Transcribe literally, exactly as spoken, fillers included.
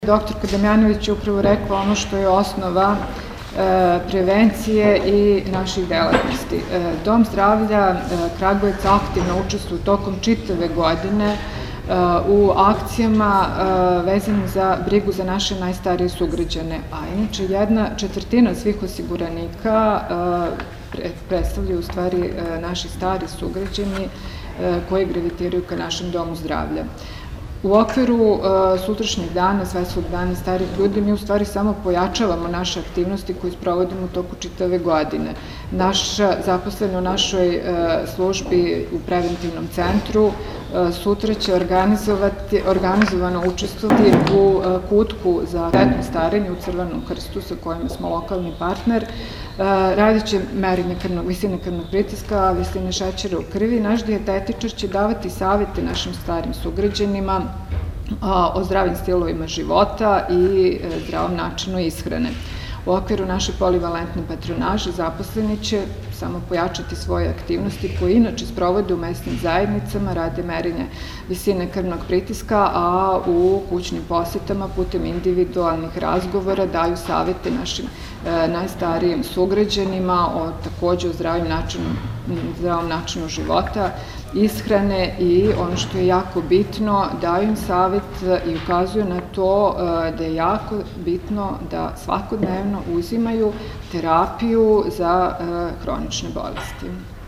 Doktorka Damjanović je upravo rekla ono što je osnova prevencije i naših delatnosti. Dom zdravlja Kragujevac aktivno učestvuje tokom čitave godine u akcijama vezanim za brigu za naše najstarije sugrađane, a inače jedna četvrtina svih osiguranika predstavljaju u stvari naši stari sugrađani koji gravitiraju ka našem domu zdravlja. U okviru sutrašnjeg dana, Svetskog dana starih ljudi, mi u stvari samo pojačavamo naše aktivnosti koje sprovodimo u toku čitave godine. Naša zaposlena u našoj službi u preventivnom centru sutra će organizovano učestvovati u kutku za tetno starenje u Crvenom krstu sa kojima smo lokalni partner. Radit će merenje visine krvnog pritiska, visine šećera u krvi. Naš dijetetičar će davati savete našim starim sugrađanima o zdravim stilovima života i zdravom načinu ishrane. U okviru naše polivalentne patronaže zaposleni će samo pojačati svoje aktivnosti koje inače sprovode u mesnim zajednicama, rade merenje visine krvnog pritiska, a u kućnim posetama putem individualnih razgovora daju savete našim najstarijim sugrađanima o takođe o zdravom načinu života, ishrane i ono što je jako bitno, daju im savet i ukazuju na to da je jako bitno da svakodnevno uzimaju terapiju za hronične bolesti.